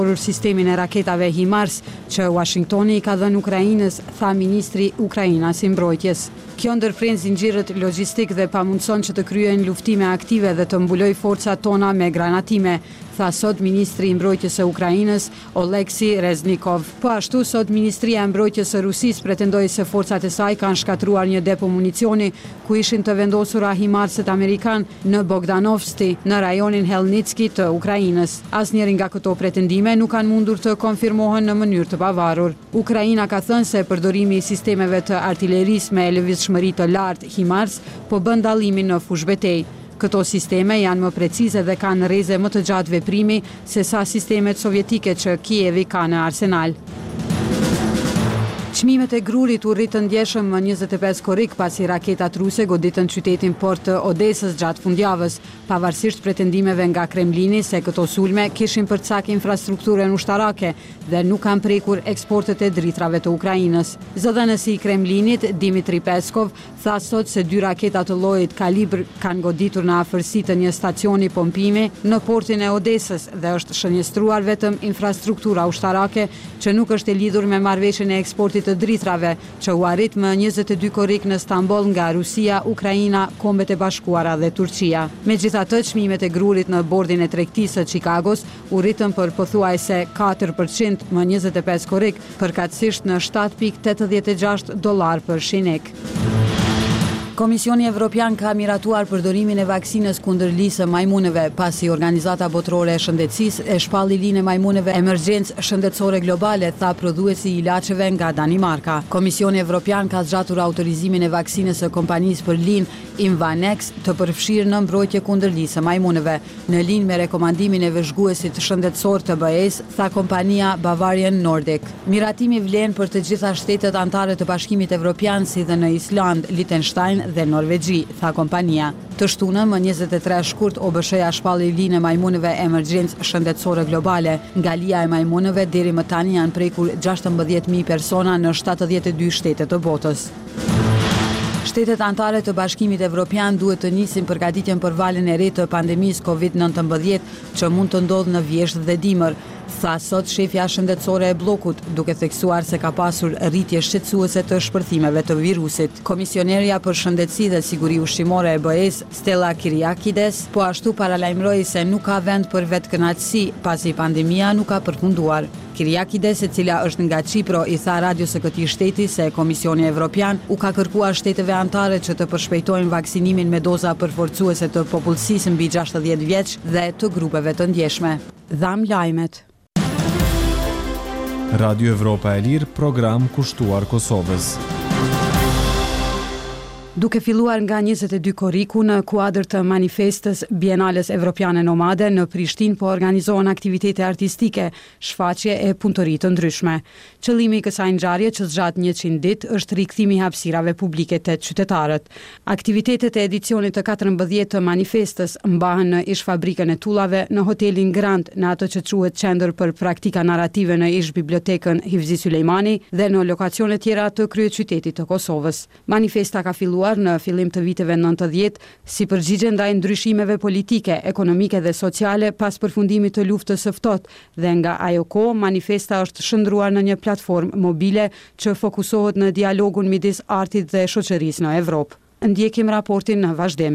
sistemin e raketave HIMARS që Washingtoni i ka dhënë Ukrainës, tha ministri Ukrainas i mbrojtjes. Kjo ndërpren zinxhirët logjistik dhe pamundson që të kryejnë luftime aktive dhe të mbuloj forcat tona me granatime, tha sot ministri i mbrojtjes së Ukrainës Oleksi Reznikov. Po ashtu sot Ministria e Mbrojtjes së Rusisë pretendoi se forcat e saj kanë shkatruar një depo municioni ku ishin të vendosura HIMARS-et amerikan në Bogdanovsti, në rajonin Helnitski të Ukrainës. Asnjëri nga këto pretendime nuk kanë mundur të konfirmohen në mënyrë të pavarur. Ukraina ka thënë se përdorimi i sistemeve të artillerisë me lëvizshmëri të lartë HIMARS po bën dallimin në fushbetej. Këto sisteme janë më precize dhe kanë rreze më të gjatë veprimi se sa sistemet sovjetike që Kijevi ka në arsenal. Çmimet e grurit u rritën ndjeshëm më 25 korrik pasi raketat ruse goditën qytetin port të Odesës gjatë fundjavës, pavarësisht pretendimeve nga Kremlini se këto sulme kishin përcak infrastrukturën ushtarake dhe nuk kanë prekur eksportet e dritrave të Ukrainës. Zëdhënësi i Kremlinit, Dmitri Peskov, tha sot se 2 raketa të llojit kalibr kanë goditur në afërsi të një stacioni pompimi në portin e Odesës dhe është shënjestruar vetëm infrastruktura ushtarake që nuk është e lidhur me marrëveshjen e eksportit të dritrave, që u arrit më 22 korrik në Stamboll nga Rusia, Ukraina, Kombet e Bashkuara dhe Turqia. Megjithatë, çmimet e grurit në bordin e tregtisë së Chicagos u rritën për pothuajse 4% më 25 korrik, përkatësisht në $7.86 për shinek. Komisioni Evropian ka miratuar përdorimin e vaksinës kundër lisë majmuneve, pasi Organizata Botërore e Shëndetësisë e shpalli linë e majmuneve emergjencë shëndetësore globale, tha prodhuesi i ilaçeve nga Danimarka. Komisioni Evropian ka zgjatur autorizimin e vaksinës së kompanisë për linë Imvanex të përfshirë në mbrojtje kundër lisë majmuneve. Në linjë me rekomandimin e vëzhguesit shëndetësor të BE-s, tha kompania Bavarian Nordic. Miratimi vlen për të gjitha shtetet anëtare të Bashkimit Evropian si dhe në Island, Liechtenstein dhe Norvegji, tha kompania. Të shtunën më 23 shkurt OBSH-ja shpalli linë e majmuneve emergjencë shëndetësore globale. Nga lija e majmuneve deri më tani janë prekur 16.000 persona në 72 shtete të botës. Shtetet anëtare të Bashkimit Evropian duhet të nisin përgatitjen për valën e re të pandemisë COVID-19 që mund të ndodhë në vjesht dhe dimër, tha sot shefja shëndetësore e bllokut, duke theksuar se ka pasur rritje shqetësuese të shpërthimeve të virusit. Komisionerja për shëndetësi dhe siguri ushqimore e BE-s, Stella Kyriakides, po ashtu paralajmëroi se nuk ka vend për vetëkënaqësi pasi pandemia nuk ka përfunduar. Kyriakides, e cila është nga Çipro, i tha radios së këtij shteti se Komisioni Evropian u ka kërkuar shteteve anëtare që të përshpejtojnë vaksinimin me doza përforcuese të popullsisë mbi 60 vjeç dhe të grupeve të ndjeshme. Dham lajmet. Radio Evropa e Lirë, program kushtuar Kosovës. Duke filluar nga 22 korriku në kuadër të manifestës Bienales Evropiane Nomade, në Prishtinë po organizohen aktivitete artistike, shfaqje e punëtori të ndryshme. Qëllimi i kësaj ngjarje që zgjat 100 ditë është rikthimi i hapësirave publike te qytetarët. Aktivitetet e edicionit të 14 të manifestës mbahen në ish fabrikën e tullave, në hotelin Grand, në atë që quhet Qendër për Praktika Narrative në ish bibliotekën Hivzi Sulejmani dhe në lokacione tjera të kryeqytetit të Kosovës. Manifesta ka filluar në fillim të viteve 90 si përgjigje ndaj ndryshimeve politike, ekonomike dhe sociale pas përfundimit të luftës së ftohtë dhe nga ajo kohë manifesta është shndruar në një platformë mobile që fokusohet në dialogun midis artit dhe shoqërisë në Evropë. Ndjekim raportin në vazhdim.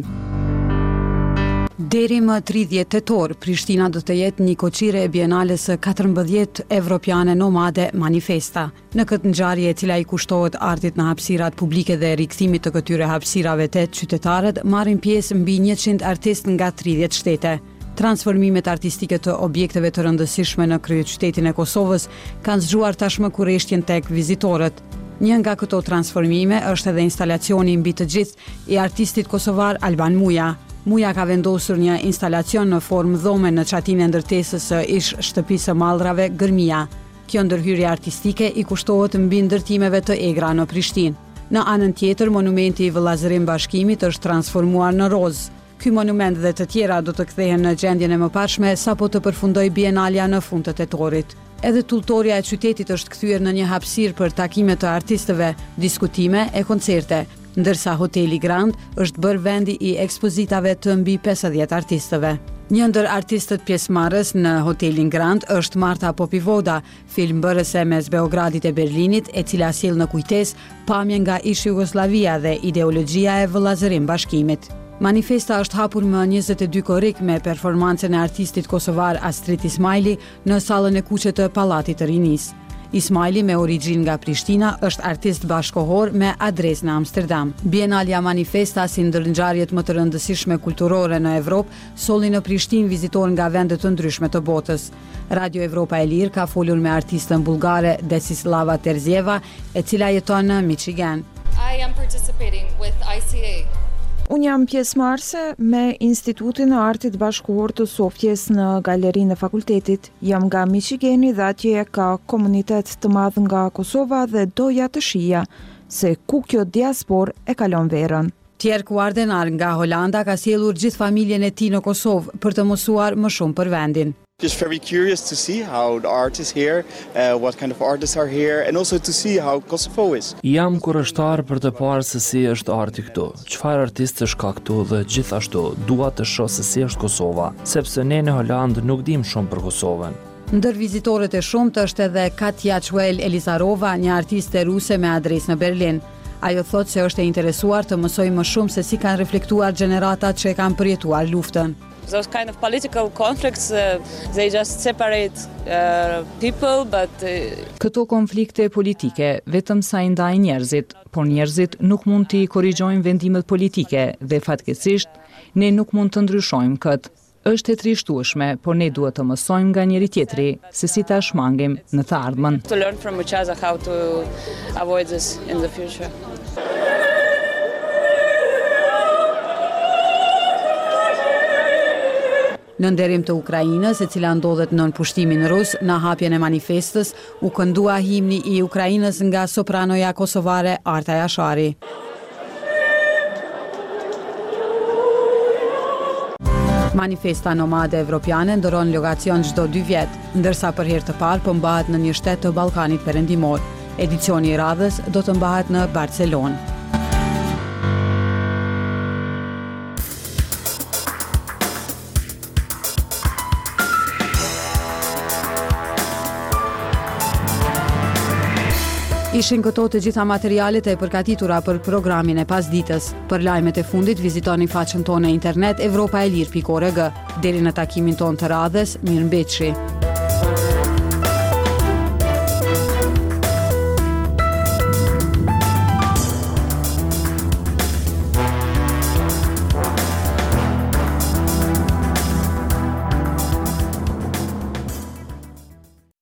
Deri më 30 tetor, Prishtina do të jetë një koqire e Bienales së 14 Evropiane Nomade Manifesta. Në këtë ngjarje e cila i kushtohet artit në hapësirat publike dhe rikthimit të këtyre hapësirave te qytetarët, marrin pjesë mbi 100 artistë nga 30 shtete. Transformimet artistike të objekteve të rëndësishme në kryeqytetin e Kosovës kanë zgjuar tashmë kurreshtjen tek vizitorët. Një nga këto transformime është edhe instalacioni mbi të gjithë i artistit kosovar Alban Muja. Muja ka vendosur një instalacion në formë dhome në çatinë e ndërtesës së ish shtëpisë së Mallrave, Gërmia. Kjo ndërhyrje artistike i kushtohet mbi ndërtimeve të egra në Prishtinë. Në anën tjetër, monumenti i vëllazërim bashkimit është transformuar në rozë. Ky monument dhe të tjera do të kthehen në gjendjen e mëparshme sapo të përfundojë Bienalja në fund të tetorit. Edhe tulltoria e qytetit është kthyer në një hapësirë për takime të artistëve, diskutime e koncerte, ndërsa hoteli Grand është bërë vendi i ekspozitave të mbi 50 artistëve. Një ndër artistët pjesëmarrës në Hotelin Grand është Marta Popivoda, filmbërëse mes Beogradit e Berlinit, e cila sjell në kujtesë pamjen nga ish Jugosllavia dhe ideologjia e vëllazërim bashkimit. Manifesta është hapur më 22 korrik me performancën e artistit kosovar Astrit Ismaili në sallën e kuqe të Pallatit të Rinis. Ismaili, me origjinë nga Prishtina, është artist bashkohor me adresë në Amsterdam. Bienalja Manifesta, si ndërngjarjet më të rëndësishme kulturore në Evropë, solli në Prishtinë vizitorë nga vende të ndryshme të botës. Radio Evropa e Lirë ka folur me artistën bullgare Desislava Terzieva, e cila jeton në Michigan. I am participating with ICA. Unë jam pjesëmarrëse me Institutin e Artit Bashkëkohor të Sofjes në galerinë e fakultetit. Jam nga Michigani dhe atje ka komunitet të madh nga Kosova dhe doja të shija se ku kjo diaspor e kalon verën. Tjerk Wardenar nga Holanda ka sjellur gjithë familjen e tij në Kosovë për të mësuar më shumë për vendin. Just very curious to see how the art is here, what kind of artists are here, and also to see how Kosovo is. Jam kurrështar për të parë se si është arti këtu, çfarë artistësh ka këtu dhe gjithashtu dua të shoh se si është Kosova, sepse ne në Holand nuk dim shumë për Kosovën. Ndër vizitorët e shumtë është edhe Katja Chuel Elizarova, një artiste ruse me adresë në Berlin. Ajo thotë se është e interesuar të mësojë më shumë se si kanë reflektuar gjeneratat që e kanë përjetuar luftën. Those kind of political conflicts, they just separate people, but... Këto konflikte politike vetëm sa i ndajnë njerëzit, por njerëzit nuk mund t'i korrigjojnë vendimet politike dhe fatkeqësisht ne nuk mund të ndryshojmë këtë. Është e trishtueshme, por ne duhet të mësojmë nga njëri tjetri se si ta shmangim në të ardhmen. To learn from each other how to avoid this in the future. Në nderim të Ukrainës, e cila ndodhet nën pushtimin rus, në hapjen e manifestës, u këndua himni i Ukrainës nga sopranoja kosovare Arta Jashari. Manifesta nomade evropiane ndëron logacion çdo 2 vjet, ndërsa për herë të parë po mbahet në një shtet të Ballkanit Perëndimor. Edicioni i radhës do të mbahet në Barcelonë. Ishin këto të gjitha materialet e përgatitura për programin e pasditës. Për lajmet e fundit vizitoni faqen tonë e internet evropaelir.org. Deri në takimin tonë të radhës, mirëmbëjtje.